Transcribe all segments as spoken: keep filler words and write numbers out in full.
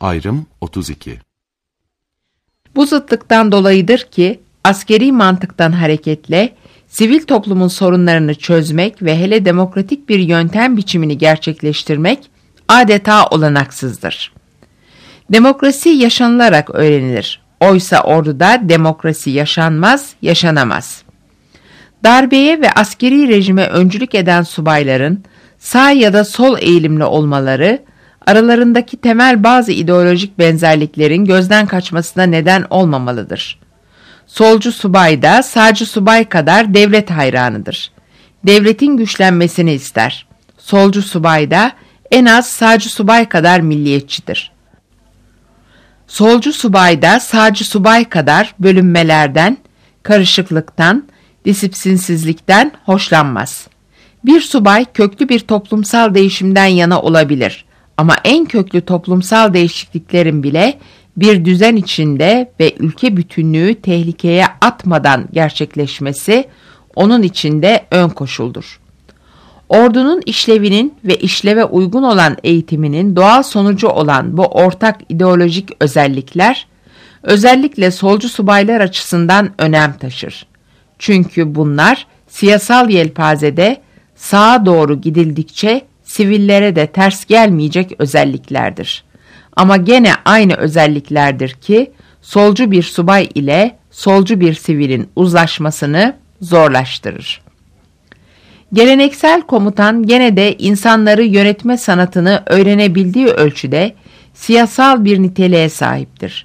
Ayrım otuz iki. Bu zıtlıktan dolayıdır ki askeri mantıktan hareketle sivil toplumun sorunlarını çözmek ve hele demokratik bir yöntem biçimini gerçekleştirmek adeta olanaksızdır. Demokrasi yaşanılarak öğrenilir. Oysa orduda demokrasi yaşanmaz, yaşanamaz. Darbeye ve askeri rejime öncülük eden subayların sağ ya da sol eğilimli olmaları, aralarındaki temel bazı ideolojik benzerliklerin gözden kaçmasına neden olmamalıdır. Solcu subay da sağcı subay kadar devlet hayranıdır. Devletin güçlenmesini ister. Solcu subay da en az sağcı subay kadar milliyetçidir. Solcu subay da sağcı subay kadar bölünmelerden, karışıklıktan, disiplinsizlikten hoşlanmaz. Bir subay köklü bir toplumsal değişimden yana olabilir ama en köklü toplumsal değişikliklerin bile bir düzen içinde ve ülke bütünlüğü tehlikeye atmadan gerçekleşmesi onun içinde ön koşuldur. Ordunun işlevinin ve işleve uygun olan eğitiminin doğal sonucu olan bu ortak ideolojik özellikler, özellikle solcu subaylar açısından önem taşır. Çünkü bunlar siyasal yelpazede sağa doğru gidildikçe sivillere de ters gelmeyecek özelliklerdir. Ama gene aynı özelliklerdir ki solcu bir subay ile solcu bir sivilin uzlaşmasını zorlaştırır. Geleneksel komutan gene de insanları yönetme sanatını öğrenebildiği ölçüde siyasal bir niteliğe sahiptir.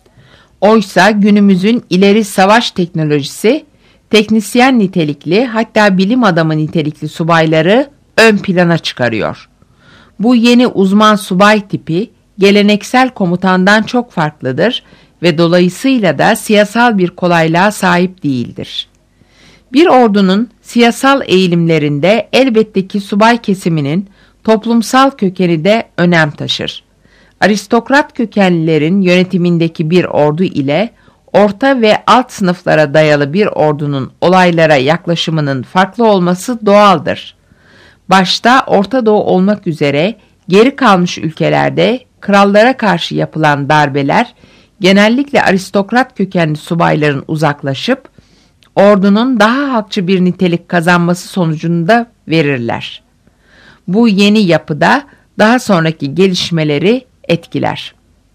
Oysa günümüzün ileri savaş teknolojisi, teknisyen nitelikli hatta bilim adamı nitelikli subayları ön plana çıkarıyor. Bu yeni uzman subay tipi geleneksel komutandan çok farklıdır ve dolayısıyla da siyasal bir kolaylığa sahip değildir. Bir ordunun siyasal eğilimlerinde elbette ki subay kesiminin toplumsal kökeni de önem taşır. Aristokrat kökenlilerin yönetimindeki bir ordu ile orta ve alt sınıflara dayalı bir ordunun olaylara yaklaşımının farklı olması doğaldır. Başta Orta Doğu olmak üzere geri kalmış ülkelerde krallara karşı yapılan darbeler genellikle aristokrat kökenli subayların uzaklaşıp ordunun daha halkçı bir nitelik kazanması sonucunda verirler. Bu yeni yapıda daha sonraki gelişmeleri etkiler.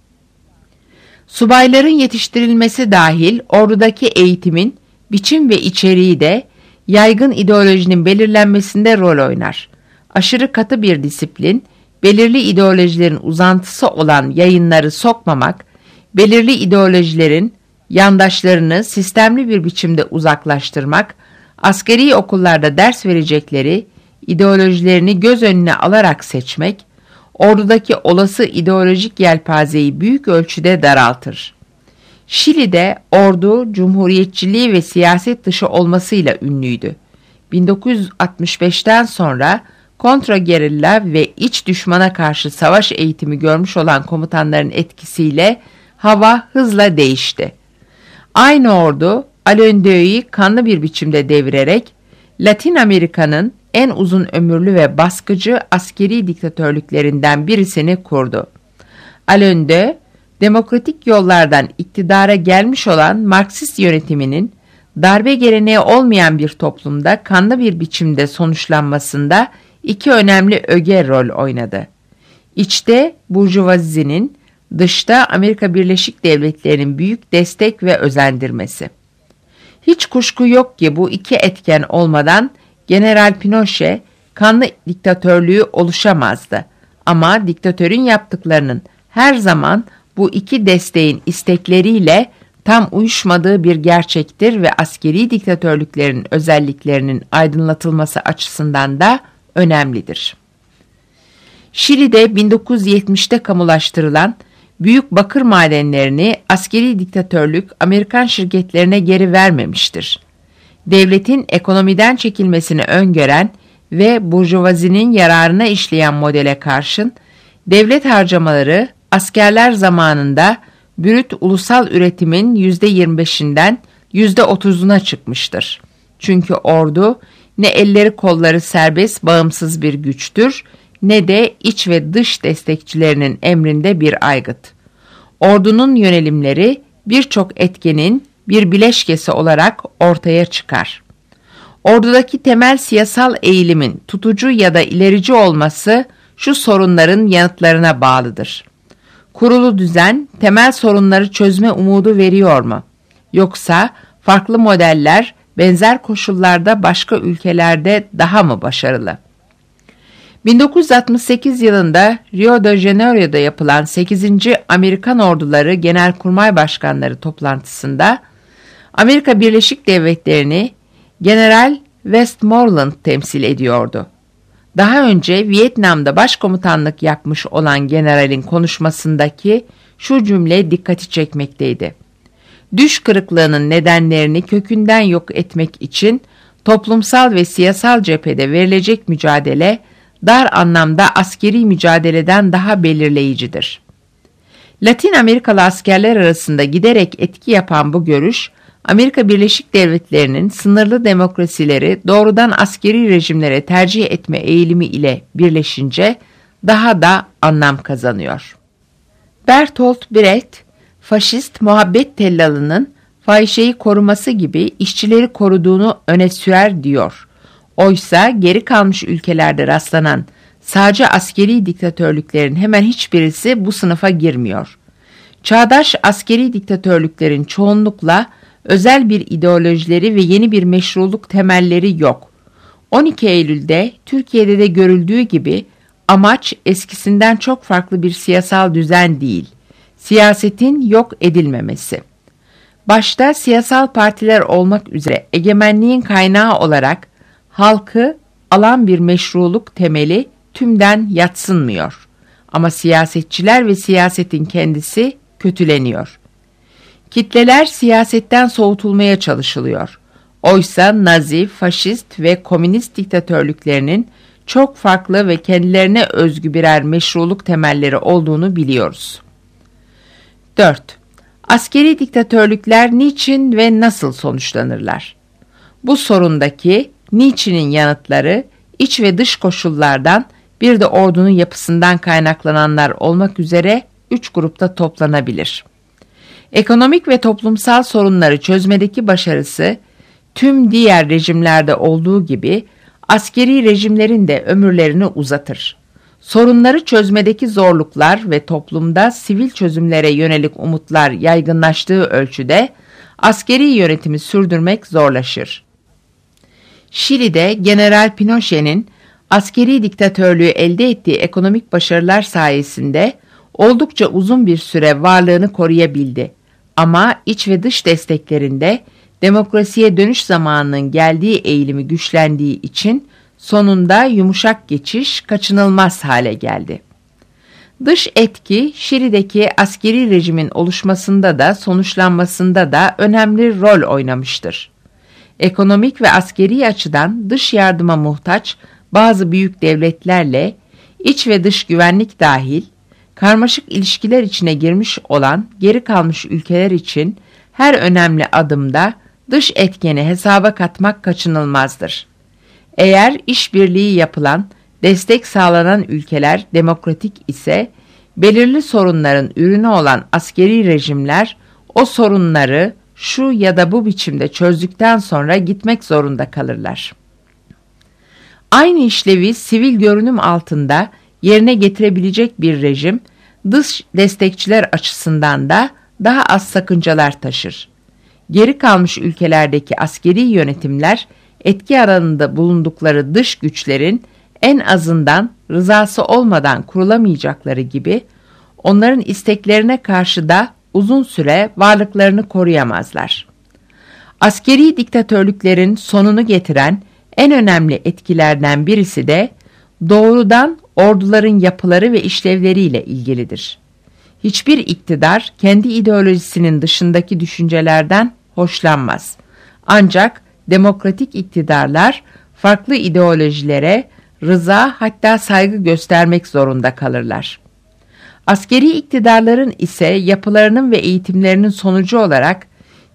Subayların yetiştirilmesi dahil ordudaki eğitimin biçim ve içeriği de yaygın ideolojinin belirlenmesinde rol oynar. Aşırı katı bir disiplin, belirli ideolojilerin uzantısı olan yayınları sokmamak, belirli ideolojilerin yandaşlarını sistemli bir biçimde uzaklaştırmak, askeri okullarda ders verecekleri ideolojilerini göz önüne alarak seçmek, ordudaki olası ideolojik yelpazeyi büyük ölçüde daraltır. Şili'de ordu cumhuriyetçiliği ve siyaset dışı olmasıyla ünlüydü. bin dokuz yüz altmış beşten sonra kontragerilla ve iç düşmana karşı savaş eğitimi görmüş olan komutanların etkisiyle hava hızla değişti. Aynı ordu Allendeux'i kanlı bir biçimde devirerek Latin Amerika'nın en uzun ömürlü ve baskıcı askeri diktatörlüklerinden birisini kurdu. Allendeux, demokratik yollardan iktidara gelmiş olan Marksist yönetiminin darbe geleneği olmayan bir toplumda kanlı bir biçimde sonuçlanmasında iki önemli öge rol oynadı. İçte burjuvazinin, dışta Amerika Birleşik Devletleri'nin büyük destek ve özendirmesi. Hiç kuşku yok ki bu iki etken olmadan General Pinochet kanlı diktatörlüğü oluşamazdı. Ama diktatörün yaptıklarının her zaman bu iki desteğin istekleriyle tam uyuşmadığı bir gerçektir ve askeri diktatörlüklerin özelliklerinin aydınlatılması açısından da önemlidir. Şili'de bin dokuz yüz yetmişte kamulaştırılan büyük bakır madenlerini askeri diktatörlük Amerikan şirketlerine geri vermemiştir. Devletin ekonomiden çekilmesini öngören ve burjuvazinin yararına işleyen modele karşın devlet harcamaları askerler zamanında brüt ulusal üretimin yüzde yirmi beşinden yüzde otuzuna çıkmıştır. Çünkü ordu ne elleri kolları serbest bağımsız bir güçtür ne de iç ve dış destekçilerinin emrinde bir aygıt. Ordunun yönelimleri birçok etkenin bir bileşkesi olarak ortaya çıkar. Ordudaki temel siyasal eğilimin tutucu ya da ilerici olması şu sorunların yanıtlarına bağlıdır. Kurulu düzen temel sorunları çözme umudu veriyor mu? Yoksa farklı modeller benzer koşullarda başka ülkelerde daha mı başarılı? bin dokuz yüz altmış sekiz yılında Rio de Janeiro'da yapılan sekizinci Amerikan Orduları Genelkurmay Başkanları toplantısında Amerika Birleşik Devletleri'ni General Westmoreland temsil ediyordu. Daha önce Vietnam'da başkomutanlık yapmış olan generalin konuşmasındaki şu cümle dikkati çekmekteydi. Düş kırıklığının nedenlerini kökünden yok etmek için toplumsal ve siyasal cephede verilecek mücadele dar anlamda askeri mücadeleden daha belirleyicidir. Latin Amerikalı askerler arasında giderek etki yapan bu görüş, Amerika Birleşik Devletleri'nin sınırlı demokrasileri doğrudan askeri rejimlere tercih etme eğilimi ile birleşince daha da anlam kazanıyor. Bertolt Brecht, faşist muhabbet tellalının fahişeyi koruması gibi işçileri koruduğunu öne sürer diyor. Oysa geri kalmış ülkelerde rastlanan sağcı askeri diktatörlüklerin hemen hiçbirisi bu sınıfa girmiyor. Çağdaş askeri diktatörlüklerin çoğunlukla özel bir ideolojileri ve yeni bir meşruluk temelleri yok. on iki Eylül'de Türkiye'de de görüldüğü gibi amaç eskisinden çok farklı bir siyasal düzen değil, siyasetin yok edilmemesi. Başta siyasal partiler olmak üzere egemenliğin kaynağı olarak halkı alan bir meşruluk temeli tümden yadsınmıyor. Ama siyasetçiler ve siyasetin kendisi kötüleniyor. Kitleler siyasetten soğutulmaya çalışılıyor. Oysa Nazi, faşist ve komünist diktatörlüklerinin çok farklı ve kendilerine özgü birer meşruluk temelleri olduğunu biliyoruz. dört. Askeri diktatörlükler niçin ve nasıl sonuçlanırlar? Bu sorundaki niçinin yanıtları iç ve dış koşullardan bir de ordunun yapısından kaynaklananlar olmak üzere üç grupta toplanabilir. Ekonomik ve toplumsal sorunları çözmedeki başarısı tüm diğer rejimlerde olduğu gibi askeri rejimlerin de ömürlerini uzatır. Sorunları çözmedeki zorluklar ve toplumda sivil çözümlere yönelik umutlar yaygınlaştığı ölçüde askeri yönetimi sürdürmek zorlaşır. Şili'de General Pinochet'in askeri diktatörlüğü elde ettiği ekonomik başarılar sayesinde oldukça uzun bir süre varlığını koruyabildi. Ama iç ve dış desteklerinde demokrasiye dönüş zamanının geldiği eğilimi güçlendiği için sonunda yumuşak geçiş kaçınılmaz hale geldi. Dış etki Şili'deki askeri rejimin oluşmasında da sonuçlanmasında da önemli rol oynamıştır. Ekonomik ve askeri açıdan dış yardıma muhtaç bazı büyük devletlerle iç ve dış güvenlik dahil karmaşık ilişkiler içine girmiş olan geri kalmış ülkeler için her önemli adımda dış etkeni hesaba katmak kaçınılmazdır. Eğer işbirliği yapılan, destek sağlanan ülkeler demokratik ise belirli sorunların ürünü olan askeri rejimler o sorunları şu ya da bu biçimde çözdükten sonra gitmek zorunda kalırlar. Aynı işlevi sivil görünüm altında yerine getirebilecek bir rejim, dış destekçiler açısından da daha az sakıncalar taşır. Geri kalmış ülkelerdeki askeri yönetimler, etki alanında bulundukları dış güçlerin en azından rızası olmadan kurulamayacakları gibi, onların isteklerine karşı da uzun süre varlıklarını koruyamazlar. Askeri diktatörlüklerin sonunu getiren en önemli etkilerden birisi de doğrudan orduların yapıları ve işlevleriyle ilgilidir. Hiçbir iktidar kendi ideolojisinin dışındaki düşüncelerden hoşlanmaz. Ancak demokratik iktidarlar farklı ideolojilere rıza hatta saygı göstermek zorunda kalırlar. Askeri iktidarların ise yapılarının ve eğitimlerinin sonucu olarak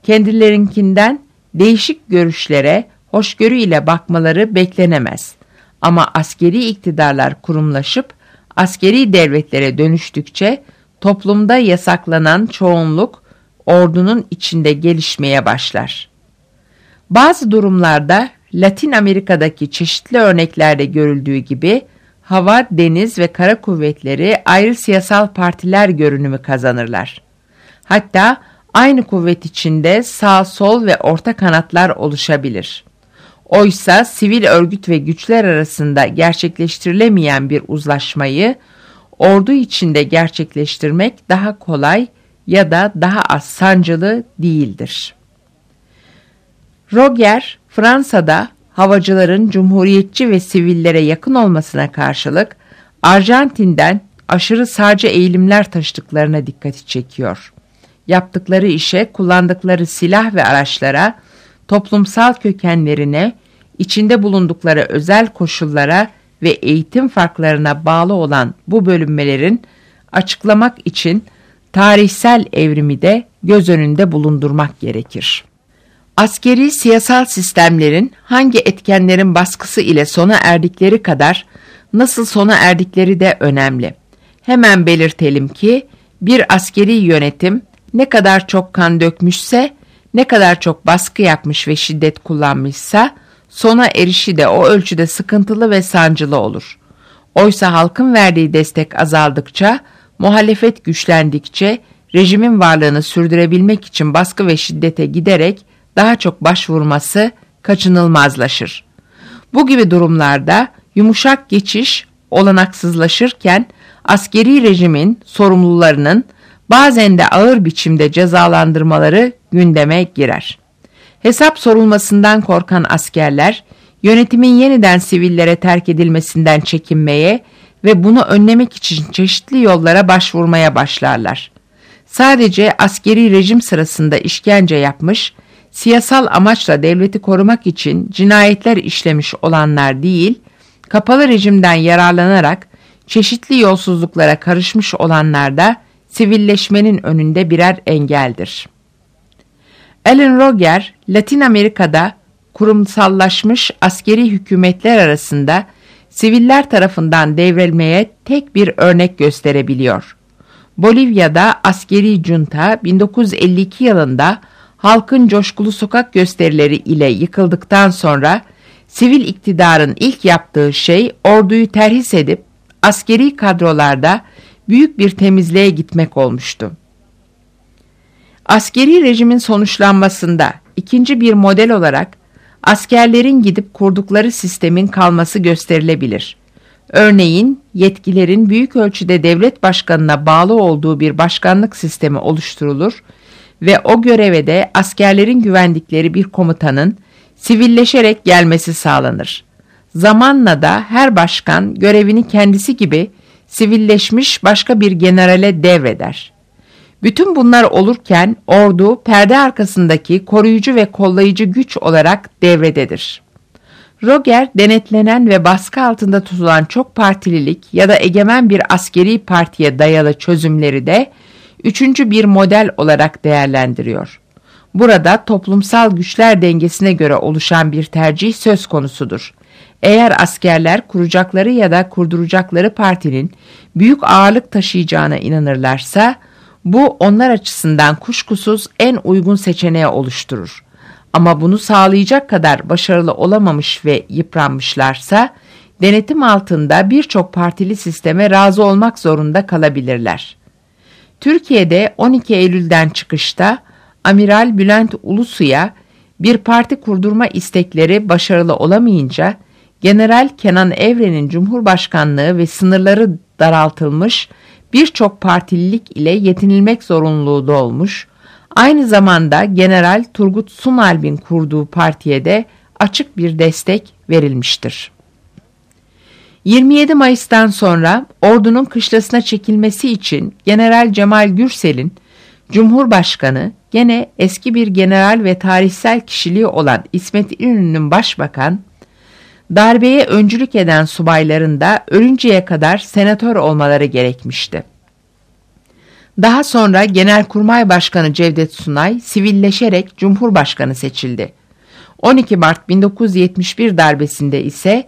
kendilerinkinden değişik görüşlere hoşgörüyle bakmaları beklenemez. Ama askeri iktidarlar kurumlaşıp askeri devletlere dönüştükçe toplumda yasaklanan çoğunluk ordunun içinde gelişmeye başlar. Bazı durumlarda Latin Amerika'daki çeşitli örneklerde görüldüğü gibi hava, deniz ve kara kuvvetleri ayrı siyasal partiler görünümü kazanırlar. Hatta aynı kuvvet içinde sağ, sol ve orta kanatlar oluşabilir. Oysa sivil örgüt ve güçler arasında gerçekleştirilemeyen bir uzlaşmayı ordu içinde gerçekleştirmek daha kolay ya da daha az sancılı değildir. Roger, Fransa'da havacıların cumhuriyetçi ve sivillere yakın olmasına karşılık Arjantin'den aşırı sağcı eğilimler taşıdıklarına dikkati çekiyor. Yaptıkları işe, kullandıkları silah ve araçlara, toplumsal kökenlerine, içinde bulundukları özel koşullara ve eğitim farklarına bağlı olan bu bölünmelerin açıklamak için tarihsel evrimi de göz önünde bulundurmak gerekir. Askeri siyasal sistemlerin hangi etkenlerin baskısı ile sona erdikleri kadar nasıl sona erdikleri de önemli. Hemen belirtelim ki bir askeri yönetim ne kadar çok kan dökmüşse, ne kadar çok baskı yapmış ve şiddet kullanmışsa sona erişi de o ölçüde sıkıntılı ve sancılı olur. Oysa halkın verdiği destek azaldıkça, muhalefet güçlendikçe rejimin varlığını sürdürebilmek için baskı ve şiddete giderek daha çok başvurması kaçınılmazlaşır. Bu gibi durumlarda yumuşak geçiş olanaksızlaşırken askeri rejimin sorumlularının bazen de ağır biçimde cezalandırmaları gündeme girer. Hesap sorulmasından korkan askerler yönetimin yeniden sivillere terk edilmesinden çekinmeye ve bunu önlemek için çeşitli yollara başvurmaya başlarlar. Sadece askeri rejim sırasında işkence yapmış, siyasal amaçla devleti korumak için cinayetler işlemiş olanlar değil, kapalı rejimden yararlanarak çeşitli yolsuzluklara karışmış olanlar da sivilleşmenin önünde birer engeldir. Alan Roger, Latin Amerika'da kurumsallaşmış askeri hükümetler arasında siviller tarafından devrilmeye tek bir örnek gösterebiliyor. Bolivya'da askeri junta bin dokuz yüz elli iki yılında halkın coşkulu sokak gösterileri ile yıkıldıktan sonra sivil iktidarın ilk yaptığı şey orduyu terhis edip askeri kadrolarda büyük bir temizliğe gitmek olmuştu. Askeri rejimin sonuçlanmasında ikinci bir model olarak askerlerin gidip kurdukları sistemin kalması gösterilebilir. Örneğin yetkilerin büyük ölçüde devlet başkanına bağlı olduğu bir başkanlık sistemi oluşturulur ve o göreve de askerlerin güvendikleri bir komutanın sivilleşerek gelmesi sağlanır. Zamanla da her başkan görevini kendisi gibi sivilleşmiş başka bir generale devreder. Bütün bunlar olurken ordu perde arkasındaki koruyucu ve kollayıcı güç olarak devrededir. Roger, denetlenen ve baskı altında tutulan çok partililik ya da egemen bir askeri partiye dayalı çözümleri de üçüncü bir model olarak değerlendiriyor. Burada toplumsal güçler dengesine göre oluşan bir tercih söz konusudur. Eğer askerler kuracakları ya da kurduracakları partinin büyük ağırlık taşıyacağına inanırlarsa, bu onlar açısından kuşkusuz en uygun seçeneği oluşturur. Ama bunu sağlayacak kadar başarılı olamamış ve yıpranmışlarsa, denetim altında birçok partili sisteme razı olmak zorunda kalabilirler. Türkiye'de on iki Eylül'den çıkışta Amiral Bülent Ulusu'ya bir parti kurdurma istekleri başarılı olamayınca, General Kenan Evren'in Cumhurbaşkanlığı ve sınırları daraltılmış birçok partililik ile yetinilmek zorunluluğu doğmuş, aynı zamanda General Turgut Sunalp'in kurduğu partiye de açık bir destek verilmiştir. yirmi yedi Mayıs'tan sonra ordunun kışlasına çekilmesi için General Cemal Gürsel'in Cumhurbaşkanı, gene eski bir general ve tarihsel kişiliği olan İsmet İnönü'nün başbakan, darbeye öncülük eden subayların da ölünceye kadar senatör olmaları gerekmişti. Daha sonra Genelkurmay Başkanı Cevdet Sunay sivilleşerek Cumhurbaşkanı seçildi. on iki Mart bin dokuz yüz yetmiş bir darbesinde ise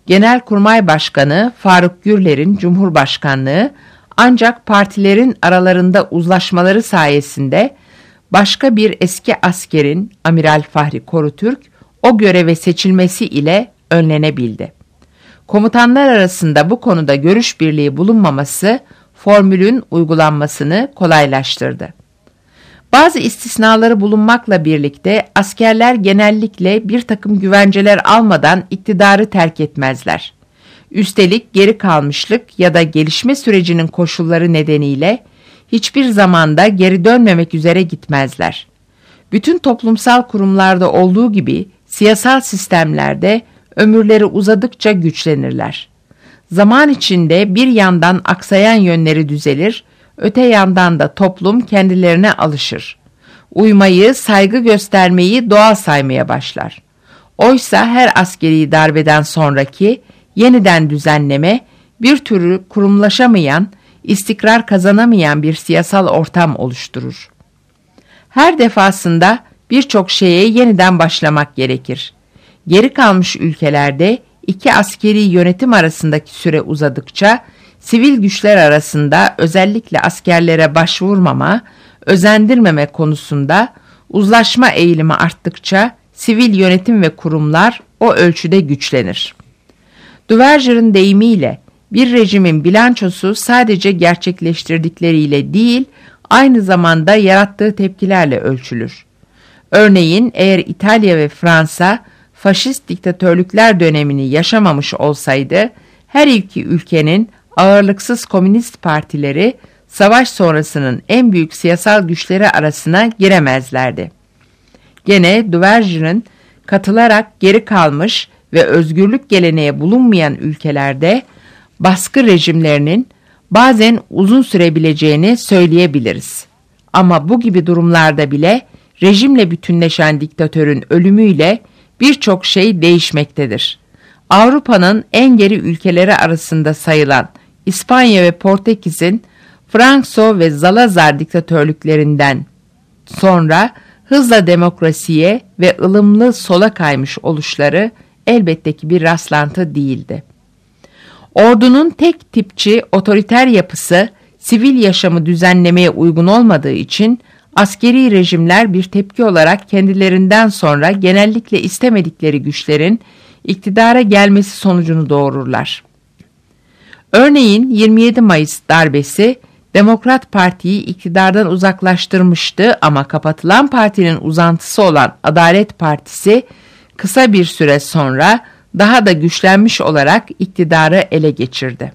Genelkurmay Başkanı Faruk Gürler'in Cumhurbaşkanlığı ancak partilerin aralarında uzlaşmaları sayesinde başka bir eski askerin Amiral Fahri Korutürk o göreve seçilmesi ile önlenebildi. Komutanlar arasında bu konuda görüş birliği bulunmaması formülün uygulanmasını kolaylaştırdı. Bazı istisnaları bulunmakla birlikte askerler genellikle bir takım güvenceler almadan iktidarı terk etmezler. Üstelik geri kalmışlık ya da gelişme sürecinin koşulları nedeniyle hiçbir zamanda geri dönmemek üzere gitmezler. Bütün toplumsal kurumlarda olduğu gibi siyasal sistemlerde ömürleri uzadıkça güçlenirler. Zaman içinde bir yandan aksayan yönleri düzelir, öte yandan da toplum kendilerine alışır. Uymayı, saygı göstermeyi doğal saymaya başlar. Oysa her askeri darbeden sonraki yeniden düzenleme bir türlü kurumlaşamayan, istikrar kazanamayan bir siyasal ortam oluşturur. Her defasında birçok şeye yeniden başlamak gerekir. Geri kalmış ülkelerde iki askeri yönetim arasındaki süre uzadıkça sivil güçler arasında özellikle askerlere başvurmama, özendirmeme konusunda uzlaşma eğilimi arttıkça sivil yönetim ve kurumlar o ölçüde güçlenir. Duverger'in deyimiyle bir rejimin bilançosu sadece gerçekleştirdikleriyle değil, aynı zamanda yarattığı tepkilerle ölçülür. Örneğin eğer İtalya ve Fransa faşist diktatörlükler dönemini yaşamamış olsaydı, her iki ülkenin ağırlıksız komünist partileri savaş sonrasının en büyük siyasal güçleri arasına giremezlerdi. Gene Duverger'in katılarak geri kalmış ve özgürlük geleneği bulunmayan ülkelerde baskı rejimlerinin bazen uzun sürebileceğini söyleyebiliriz. Ama bu gibi durumlarda bile rejimle bütünleşen diktatörün ölümüyle birçok şey değişmektedir. Avrupa'nın en geri ülkeleri arasında sayılan İspanya ve Portekiz'in Franco ve Salazar diktatörlüklerinden sonra hızla demokrasiye ve ılımlı sola kaymış oluşları elbette ki bir rastlantı değildi. Ordunun tek tipçi otoriter yapısı sivil yaşamı düzenlemeye uygun olmadığı için askeri rejimler bir tepki olarak kendilerinden sonra genellikle istemedikleri güçlerin iktidara gelmesi sonucunu doğururlar. Örneğin yirmi yedi Mayıs darbesi Demokrat Parti'yi iktidardan uzaklaştırmıştı ama kapatılan partinin uzantısı olan Adalet Partisi kısa bir süre sonra daha da güçlenmiş olarak iktidarı ele geçirdi.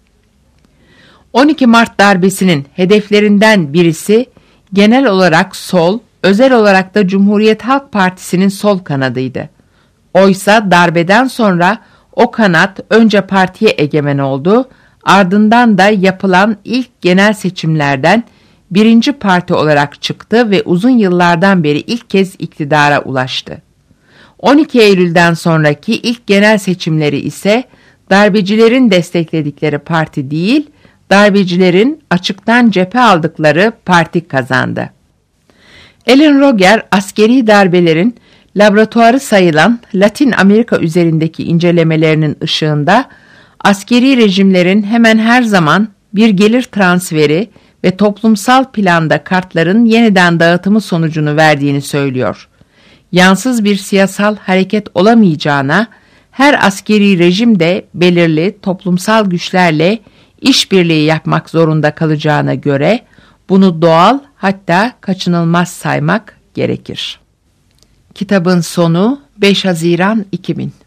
on iki Mart darbesinin hedeflerinden birisi genel olarak sol, özel olarak da Cumhuriyet Halk Partisi'nin sol kanadıydı. Oysa darbeden sonra o kanat önce partiye egemen oldu, ardından da yapılan ilk genel seçimlerden birinci parti olarak çıktı ve uzun yıllardan beri ilk kez iktidara ulaştı. on iki Eylül'den sonraki ilk genel seçimleri ise darbecilerin destekledikleri parti değil, darbecilerin açıktan cephe aldıkları parti kazandı. Alan Roger, askeri darbelerin laboratuvarı sayılan Latin Amerika üzerindeki incelemelerinin ışığında askeri rejimlerin hemen her zaman bir gelir transferi ve toplumsal planda kartların yeniden dağıtımı sonucunu verdiğini söylüyor. Yansız bir siyasal hareket olamayacağına, her askeri rejim de belirli toplumsal güçlerle işbirliği yapmak zorunda kalacağına göre bunu doğal, hatta kaçınılmaz saymak gerekir. Kitabın sonu beş Haziran iki bin.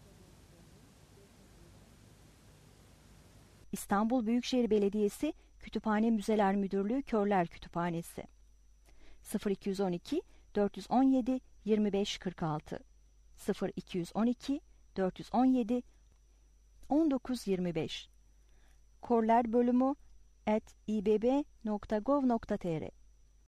İstanbul Büyükşehir Belediyesi Kütüphane Müzeler Müdürlüğü Körler Kütüphanesi sıfır iki on iki dört on yedi yirmi beş kırk altı sıfır iki on iki dört on yedi on dokuz yirmi beş Körler bölümü at i b b nokta gov nokta tr